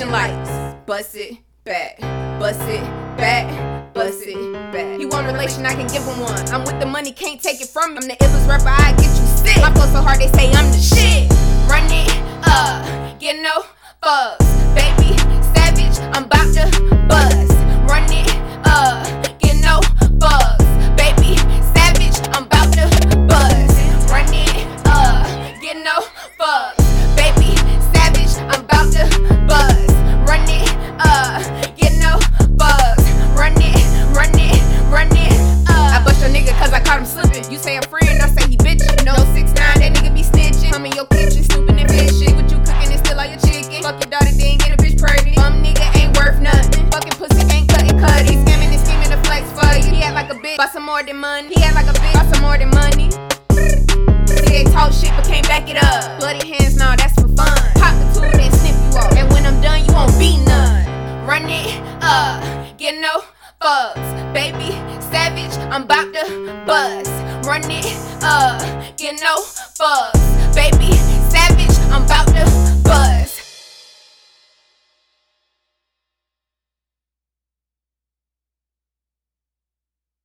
motion like bust it back, bust it back, bust it back. He want relation, I can give him one. I'm with the money, can't take it from me. I'm the illest rapper, I get you sick. I flow so hard, they say I'm the shit. Run it up, get no fucks, baby. Savage, I'm bout to bust. Run it up, get no fucks, baby. Savage, I'm bout to bust. Run it up, get no fucks, baby. Savage, I'm bout to bust. Run it up, get no fucks. Run it, run it, run it up. I bust your nigga cause I caught him slipping. You say a friend, I say he bitchin'. No 6'9", that nigga be snitching. I'm in your kitchen, snooping and fishing. What you cooking and still all your chicken. Fuck your daughter, then get a bitch pregnant. Bum nigga ain't worth nothing. Fucking pussy ain't cutting cut. He scamming and scheming to flex for you. He act like a bitch, bought some more than money. He act like a bitch, bought some more than money. See, they talk shit but can't back it up. Bloody hands, nah, that's for fun. Pop the tube and snip you off. And when I'm done, you won't be none. Run it up, get no fucks, baby. Savage, I'm bout to bust. Run it up, get no fucks, baby. Savage, I'm bout to bust.